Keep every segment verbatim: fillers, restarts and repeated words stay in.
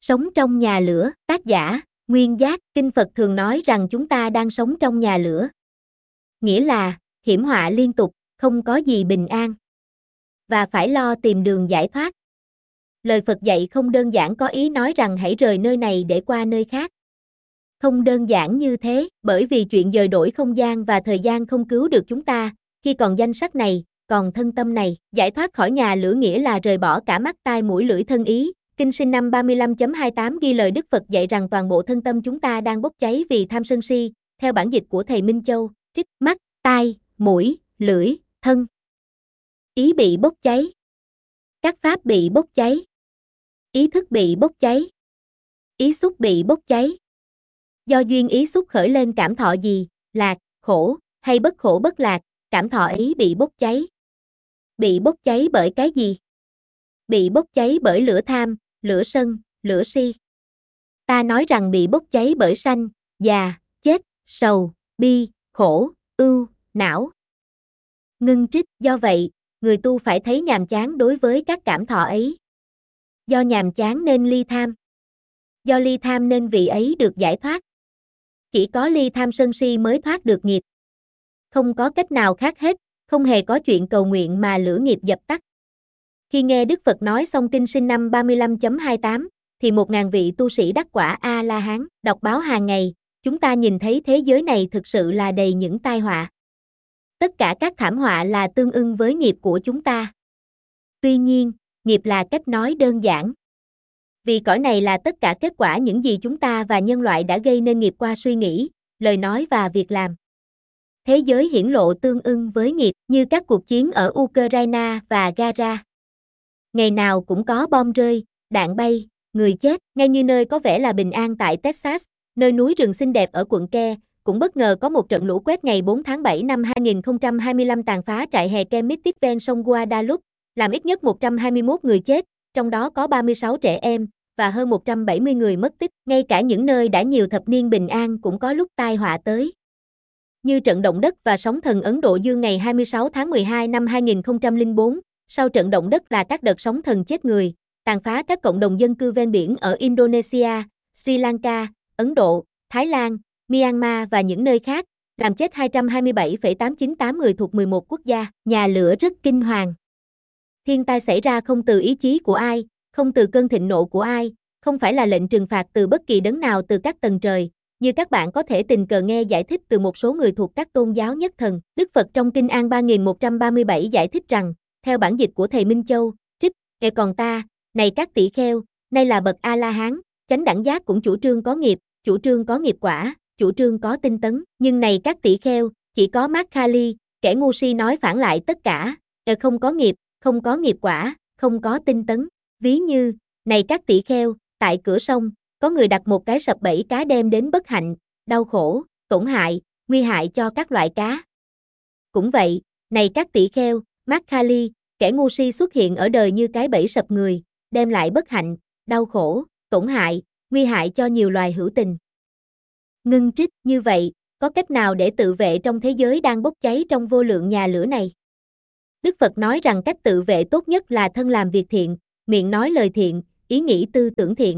Sống trong nhà lửa, tác giả, Nguyên Giác. Kinh Phật thường nói rằng chúng ta đang sống trong nhà lửa. Nghĩa là, hiểm họa liên tục, không có gì bình an. Và phải lo tìm đường giải thoát. Lời Phật dạy không đơn giản có ý nói rằng hãy rời nơi này để qua nơi khác. Không đơn giản như thế, bởi vì chuyện dời đổi không gian và thời gian không cứu được chúng ta, khi còn danh sắc này, còn thân tâm này. Giải thoát khỏi nhà lửa nghĩa là rời bỏ cả mắt tai mũi lưỡi thân ý. Kinh Sinh năm ba mươi lăm chấm hai mươi tám ghi lời Đức Phật dạy rằng toàn bộ thân tâm chúng ta đang bốc cháy vì tham sân si, theo bản dịch của thầy Minh Châu, trích mắt, tai, mũi, lưỡi, thân. Ý bị bốc cháy. Các pháp bị bốc cháy. Ý thức bị bốc cháy. Ý xúc bị bốc cháy. Do duyên ý xúc khởi lên cảm thọ gì, lạc, khổ, hay bất khổ bất lạc, cảm thọ ý bị bốc cháy. Bị bốc cháy bởi cái gì? Bị bốc cháy bởi lửa tham, lửa sân, lửa si. Ta nói rằng bị bốc cháy bởi sanh, già, chết, sầu, bi, khổ, ưu, não. Ngưng trích, do vậy, người tu phải thấy nhàm chán đối với các cảm thọ ấy. Do nhàm chán nên ly tham. Do ly tham nên vị ấy được giải thoát. Chỉ có ly tham sân si mới thoát được nghiệp. Không có cách nào khác hết, không hề có chuyện cầu nguyện mà lửa nghiệp dập tắt. Khi nghe Đức Phật nói xong Kinh Sinh năm ba mươi lăm chấm hai mươi tám, thì một ngàn vị tu sĩ đắc quả A-la-hán, đọc báo hàng ngày, chúng ta nhìn thấy thế giới này thực sự là đầy những tai họa. Tất cả các thảm họa là tương ưng với nghiệp của chúng ta. Tuy nhiên, nghiệp là cách nói đơn giản. Vì cõi này là tất cả kết quả những gì chúng ta và nhân loại đã gây nên nghiệp qua suy nghĩ, lời nói và việc làm. Thế giới hiển lộ tương ưng với nghiệp như các cuộc chiến ở Ukraine và Gaza. Ngày nào cũng có bom rơi, đạn bay, người chết, ngay như nơi có vẻ là bình an tại Texas, nơi núi rừng xinh đẹp ở quận Ke, cũng bất ngờ có một trận lũ quét ngày bốn tháng bảy năm hai nghìn không trăm hai mươi lăm tàn phá trại hè Kemistic ven sông Guadalupe, làm ít nhất một trăm hai mươi mốt người chết, trong đó có ba mươi sáu trẻ em, và hơn một trăm bảy mươi người mất tích. Ngay cả những nơi đã nhiều thập niên bình an cũng có lúc tai họa tới. Như trận động đất và sóng thần Ấn Độ Dương ngày hai mươi sáu tháng mười hai năm hai nghìn không trăm lẻ bốn, sau trận động đất là các đợt sóng thần chết người, tàn phá các cộng đồng dân cư ven biển ở Indonesia, Sri Lanka, Ấn Độ, Thái Lan, Myanmar và những nơi khác, làm chết hai trăm hai mươi bảy phẩy tám chín tám người thuộc mười một quốc gia. Nhà lửa rất kinh hoàng. Thiên tai xảy ra không từ ý chí của ai, không từ cơn thịnh nộ của ai, không phải là lệnh trừng phạt từ bất kỳ đấng nào từ các tầng trời, như các bạn có thể tình cờ nghe giải thích từ một số người thuộc các tôn giáo nhất thần. Đức Phật trong Kinh An ba nghìn một trăm ba mươi bảy giải thích rằng, theo bản dịch của thầy Minh Châu, trích, e còn ta, này các tỷ kheo, nay là bậc A-la-hán, chánh đẳng giác cũng chủ trương có nghiệp, chủ trương có nghiệp quả, chủ trương có tinh tấn, nhưng này các tỷ kheo, chỉ có Makkhali, kẻ ngu si nói phản lại tất cả, e không có nghiệp, không có nghiệp quả, không có tinh tấn. Ví như, này các tỷ kheo, tại cửa sông, có người đặt một cái sập bẫy cá đem đến bất hạnh, đau khổ, tổn hại, nguy hại cho các loại cá. Cũng vậy, này các tỷ kheo, Makkhali, kẻ ngu si xuất hiện ở đời như cái bẫy sập người, đem lại bất hạnh, đau khổ, tổn hại, nguy hại cho nhiều loài hữu tình. Ngưng trích, như vậy, có cách nào để tự vệ trong thế giới đang bốc cháy trong vô lượng nhà lửa này? Đức Phật nói rằng cách tự vệ tốt nhất là thân làm việc thiện, miệng nói lời thiện, ý nghĩ tư tưởng thiện.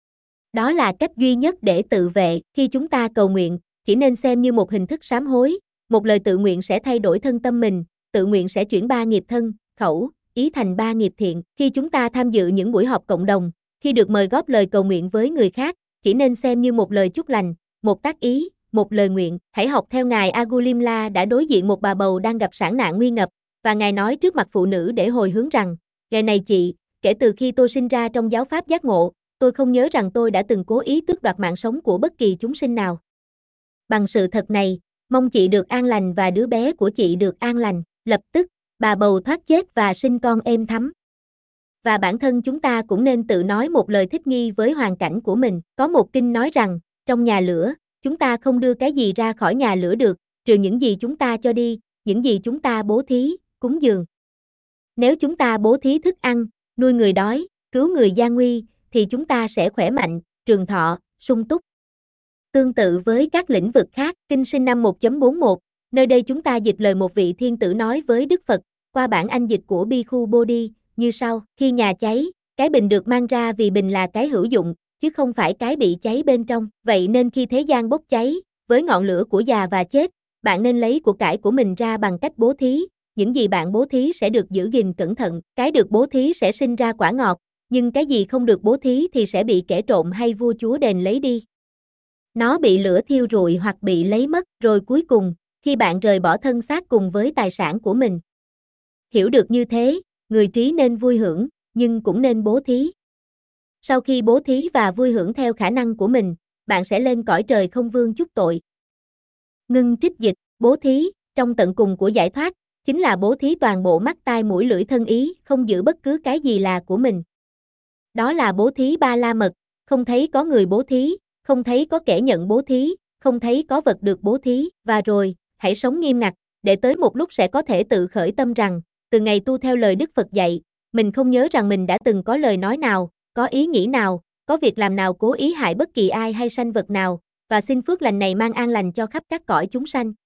Đó là cách duy nhất để tự vệ. Khi chúng ta cầu nguyện, chỉ nên xem như một hình thức sám hối, một lời tự nguyện sẽ thay đổi thân tâm mình, tự nguyện sẽ chuyển ba nghiệp thân, khẩu, ý thành ba nghiệp thiện. Khi chúng ta tham dự những buổi họp cộng đồng, khi được mời góp lời cầu nguyện với người khác, chỉ nên xem như một lời chúc lành, một tác ý, một lời nguyện. Hãy học theo Ngài Agulimala đã đối diện một bà bầu đang gặp sản nạn nguy ngập, và Ngài nói trước mặt phụ nữ để hồi hướng rằng, ngày này chị, kể từ khi tôi sinh ra trong giáo pháp giác ngộ, tôi không nhớ rằng tôi đã từng cố ý tước đoạt mạng sống của bất kỳ chúng sinh nào. Bằng sự thật này, mong chị được an lành và đứa bé của chị được an lành. Lập tức, bà bầu thoát chết và sinh con êm thấm. Và bản thân chúng ta cũng nên tự nói một lời thích nghi với hoàn cảnh của mình. Có một kinh nói rằng, trong nhà lửa, chúng ta không đưa cái gì ra khỏi nhà lửa được, trừ những gì chúng ta cho đi, những gì chúng ta bố thí, cúng dường. Nếu chúng ta bố thí thức ăn, nuôi người đói, cứu người gian nguy, thì chúng ta sẽ khỏe mạnh, trường thọ, sung túc. Tương tự với các lĩnh vực khác, Kinh Sinh năm một chấm bốn mươi mốt, nơi đây chúng ta dịch lời một vị thiên tử nói với Đức Phật, qua bản Anh dịch của Bhikkhu Bodhi, như sau: khi nhà cháy, cái bình được mang ra vì bình là cái hữu dụng, chứ không phải cái bị cháy bên trong. Vậy nên khi thế gian bốc cháy, với ngọn lửa của già và chết, bạn nên lấy của cải của mình ra bằng cách bố thí, những gì bạn bố thí sẽ được giữ gìn cẩn thận, cái được bố thí sẽ sinh ra quả ngọt, nhưng cái gì không được bố thí thì sẽ bị kẻ trộm hay vua chúa đền lấy đi. Nó bị lửa thiêu rụi hoặc bị lấy mất, rồi cuối cùng, khi bạn rời bỏ thân xác cùng với tài sản của mình. Hiểu được như thế, người trí nên vui hưởng, nhưng cũng nên bố thí. Sau khi bố thí và vui hưởng theo khả năng của mình, bạn sẽ lên cõi trời không vương chút tội. Ngưng trích dịch, bố thí, trong tận cùng của giải thoát, chính là bố thí toàn bộ mắt tai mũi lưỡi thân ý, không giữ bất cứ cái gì là của mình. Đó là bố thí ba la mật, không thấy có người bố thí, không thấy có kẻ nhận bố thí, không thấy có vật được bố thí, và rồi, hãy sống nghiêm ngặt, để tới một lúc sẽ có thể tự khởi tâm rằng, từ ngày tu theo lời Đức Phật dạy, mình không nhớ rằng mình đã từng có lời nói nào, có ý nghĩ nào, có việc làm nào cố ý hại bất kỳ ai hay sanh vật nào, và xin phước lành này mang an lành cho khắp các cõi chúng sanh.